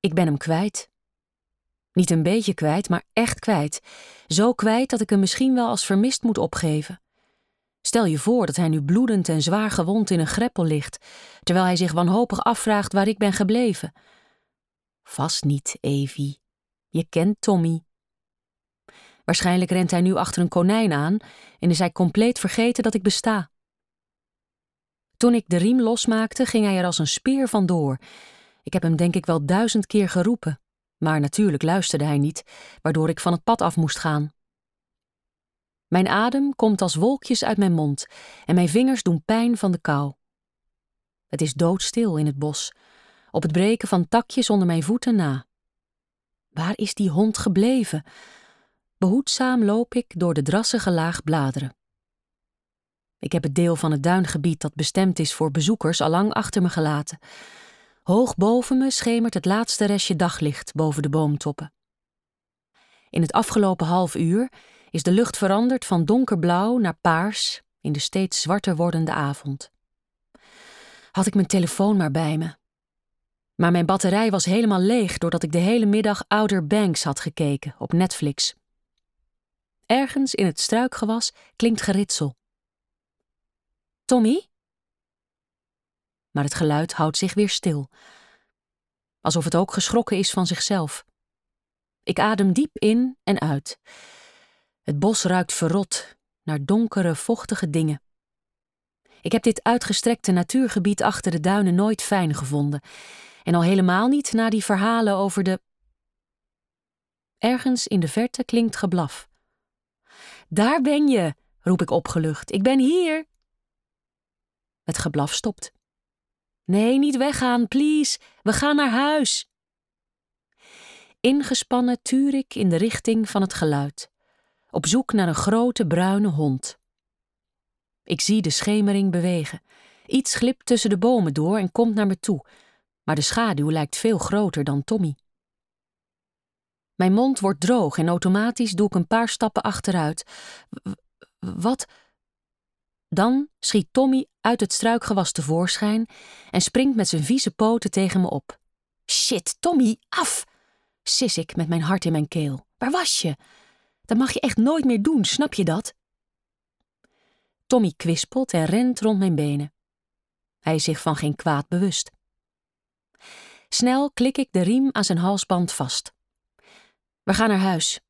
Ik ben hem kwijt. Niet een beetje kwijt, maar echt kwijt. Zo kwijt dat ik hem misschien wel als vermist moet opgeven. Stel je voor dat hij nu bloedend en zwaar gewond in een greppel ligt, terwijl hij zich wanhopig afvraagt waar ik ben gebleven. Vast niet, Evie. Je kent Tommy. Waarschijnlijk rent hij nu achter een konijn aan en is hij compleet vergeten dat ik besta. Toen ik de riem losmaakte, ging hij er als een speer vandoor. Ik heb hem denk ik wel 1000 keer geroepen, maar natuurlijk luisterde hij niet, waardoor ik van het pad af moest gaan. Mijn adem komt als wolkjes uit mijn mond en mijn vingers doen pijn van de kou. Het is doodstil in het bos, op het breken van takjes onder mijn voeten na. Waar is die hond gebleven? Behoedzaam loop ik door de drassige laag bladeren. Ik heb het deel van het duingebied dat bestemd is voor bezoekers allang achter me gelaten. Hoog boven me schemert het laatste restje daglicht boven de boomtoppen. In het afgelopen half uur is de lucht veranderd van donkerblauw naar paars in de steeds zwarter wordende avond. Had ik mijn telefoon maar bij me. Maar mijn batterij was helemaal leeg doordat ik de hele middag Outer Banks had gekeken op Netflix. Ergens in het struikgewas klinkt geritsel. Tommy? Maar het geluid houdt zich weer stil. Alsof het ook geschrokken is van zichzelf. Ik adem diep in en uit. Het bos ruikt verrot naar donkere, vochtige dingen. Ik heb dit uitgestrekte natuurgebied achter de duinen nooit fijn gevonden. En al helemaal niet na die verhalen over de... Ergens in de verte klinkt geblaf. Daar ben je, roep ik opgelucht. Ik ben hier. Het geblaf stopt. Nee, niet weggaan, please. We gaan naar huis. Ingespannen tuur ik in de richting van het geluid. Op zoek naar een grote bruine hond. Ik zie de schemering bewegen. Iets glipt tussen de bomen door en komt naar me toe. Maar de schaduw lijkt veel groter dan Tommy. Mijn mond wordt droog en automatisch doe ik een paar stappen achteruit. Wat? Dan schiet Tommy uit het struikgewas tevoorschijn en springt met zijn vieze poten tegen me op. Shit, Tommy, af! Sis ik met mijn hart in mijn keel. Waar was je? Dat mag je echt nooit meer doen, snap je dat? Tommy kwispelt en rent rond mijn benen. Hij is zich van geen kwaad bewust. Snel klik ik de riem aan zijn halsband vast. We gaan naar huis.